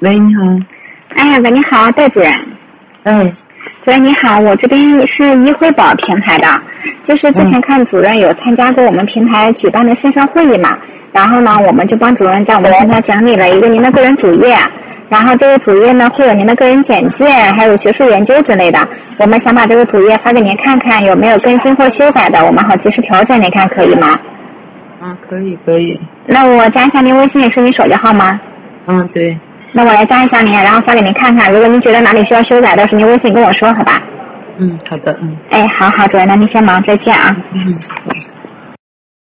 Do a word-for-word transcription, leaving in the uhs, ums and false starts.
喂，你好。 哎，喂，你好，戴主任。 哎， 主任你好，我这边是医惠宝平台的，就是之前看主任有参加过我们平台举办的线上会议嘛，然后呢，我们就帮主任在我们平台整理了一个您的个人主页，然后这个主页呢会有您的个人简介，还有学术研究之类的，我们想把这个主页发给您看看，有没有更新或修改的，我们好及时调整，您看可以吗？ 嗯，可以可以。 那我加一下您微信，是您手机号吗？ 嗯，对。 那我来加一下您，然后发给您看看，如果您觉得哪里需要修改的，是您微信跟我说，好吧？ 嗯，好的，嗯。 哎，好好，主任，那您先忙，再见啊。 嗯，好。